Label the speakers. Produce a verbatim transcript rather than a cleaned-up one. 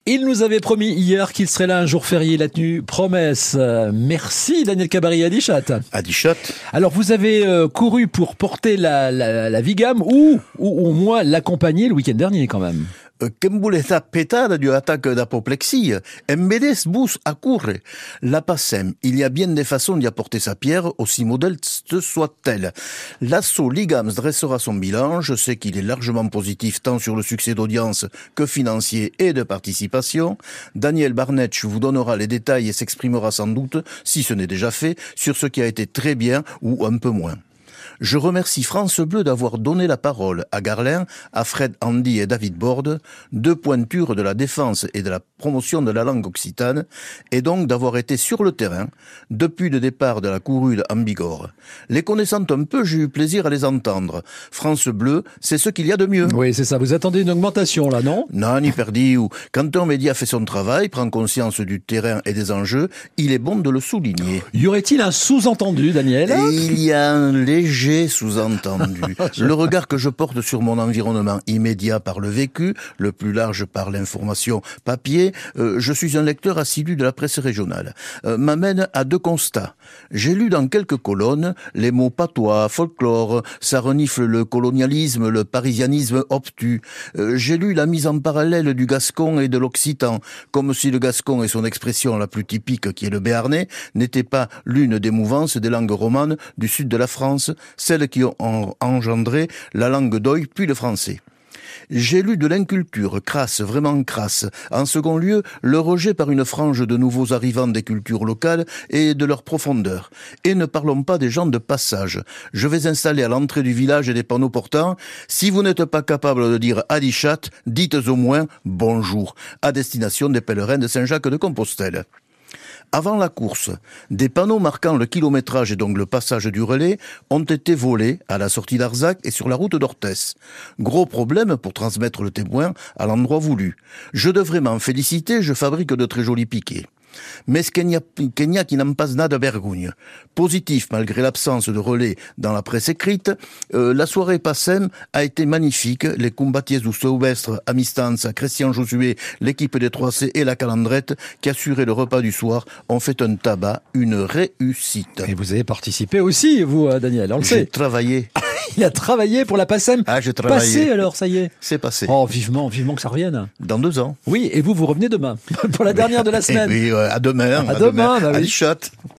Speaker 1: Il nous avait promis hier qu'il serait là un jour férié, il a tenu promesse. Euh, merci Daniel Cabarry à Dichat.
Speaker 2: À Dichat.
Speaker 1: Alors vous avez euh, couru pour porter la, la, la Vigam ou, ou au moins l'accompagner le week-end dernier quand même.
Speaker 2: Kembuleta petada du attaque d'apoplexie, embedes bus à courre. La passem, il y a bien des façons d'y apporter sa pierre, aussi modeste soit-elle. L'assaut Ligams dressera son bilan, je sais qu'il est largement positif tant sur le succès d'audience que financier et de participation. Daniel Barnett vous donnera les détails et s'exprimera sans doute, si ce n'est déjà fait, sur ce qui a été très bien ou un peu moins. Je remercie France Bleu d'avoir donné la parole à Garlin, à Fred Andy et David Borde, deux pointures de la défense et de la promotion de la langue occitane, et donc d'avoir été sur le terrain depuis le départ de la courue en Bigorre. Les connaissant un peu, j'ai eu plaisir à les entendre. France Bleu, c'est ce qu'il y a de mieux.
Speaker 1: Oui, c'est ça. Vous attendez une augmentation là, non?
Speaker 2: Non, ni perdu. Quand un média fait son travail, prend conscience du terrain et des enjeux, il est bon de le souligner.
Speaker 1: Y aurait-il un sous-entendu, Daniel?
Speaker 2: Il y a un léger sous-entendu. Le regard que je porte sur mon environnement immédiat par le vécu, le plus large par l'information papier, euh, je suis un lecteur assidu de la presse régionale, euh, m'amène à deux constats. J'ai lu dans quelques colonnes les mots patois, folklore, ça renifle le colonialisme, le parisianisme obtus. Euh, j'ai lu la mise en parallèle du gascon et de l'occitan, comme si le gascon et son expression la plus typique qui est le béarnais n'étaient pas l'une des mouvances des langues romanes du sud de la France, celles qui ont engendré la langue d'oï puis le français. J'ai lu de l'inculture, crasse, vraiment crasse. En second lieu, le rejet par une frange de nouveaux arrivants des cultures locales et de leur profondeur. Et ne parlons pas des gens de passage. Je vais installer à l'entrée du village des panneaux portants « Si vous n'êtes pas capable de dire Adichat, dites au moins bonjour » à destination des pèlerins de Saint-Jacques-de-Compostelle. Avant la course, des panneaux marquant le kilométrage et donc le passage du relais ont été volés à la sortie d'Arzac et sur la route d'Orthès. Gros problème pour transmettre le témoin à l'endroit voulu. Je devrais m'en féliciter, je fabrique de très jolis piquets. Mais ce qu'il y a, qu'il y a qui n'en passe nada vergogne. Positif, malgré l'absence de relais dans la presse écrite, euh, la soirée Passem a été magnifique. Les combatiers du Sauvestre, Amistanza, Christian Josué, l'équipe des trois C et la Calandrette, qui assuraient le repas du soir, ont fait un tabac, une réussite.
Speaker 1: Et vous avez participé aussi, vous, Daniel, on le sait.
Speaker 2: J'ai travaillé.
Speaker 1: Il a travaillé pour la Passem.
Speaker 2: Ah, j'ai travaillé.
Speaker 1: Passé alors, ça y est.
Speaker 2: C'est passé.
Speaker 1: Oh, vivement, vivement que ça revienne.
Speaker 2: Dans deux ans.
Speaker 1: Oui, et vous, vous revenez demain, pour la dernière de la semaine.
Speaker 2: Et oui, à demain.
Speaker 1: À, à demain, demain. Bah oui.
Speaker 2: À Dichat.